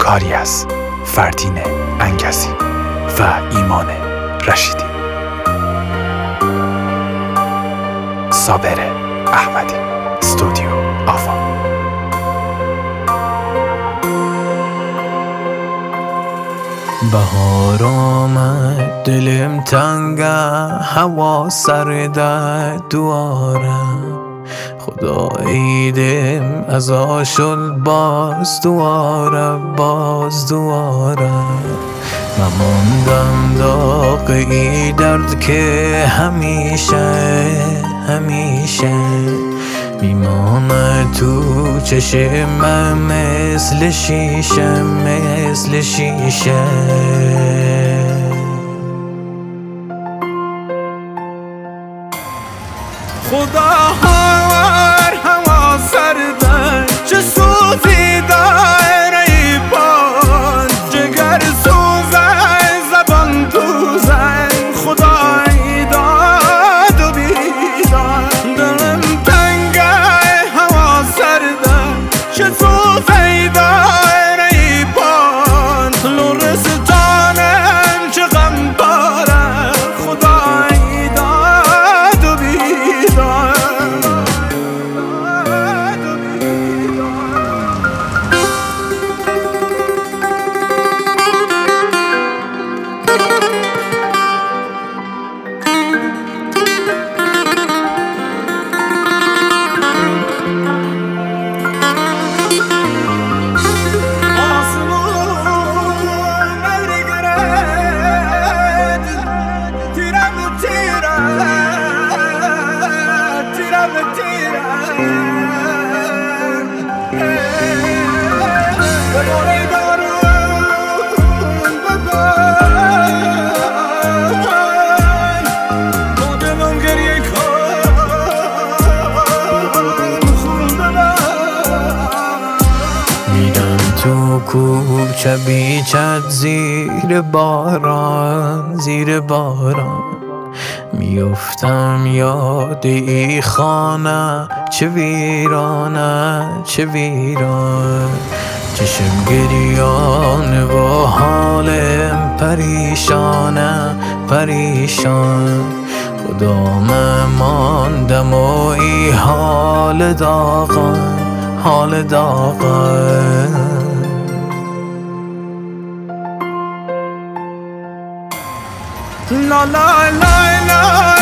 کاری از فردین انگزی و ایمان رشیدی. صابر احمدی، استودیو آوا. بهار آمد دلم تنگه، هوا سرده دوارم، خدا عیدم از آشل باز دوارم. مماندم داغ ای درد که همیشه میمانه تو چشم مثل شیشه. خدا هوا سرده، چه سوزی داره ای باد، جگر سوزه زبان دوزه، خدا ای داد و بیداد. دلم تنگه هوا سرده، چه سوزی داره ای باد، لرستانم چه غم باره، خدا ای داد و بیداد. تو کوچه بیچت زیر باران میفتم یاد ای خانه، چه ویران چشم گریان و حالم پریشان. خدا ماندم و ای حال داغان لا لا لا لا